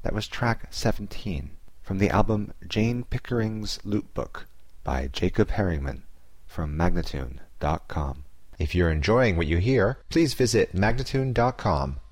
That was track 17 from the album Jane Pickering's Loot Book by Jacob Herringman from Magnatune.com. If you're enjoying what you hear, please visit Magnatune.com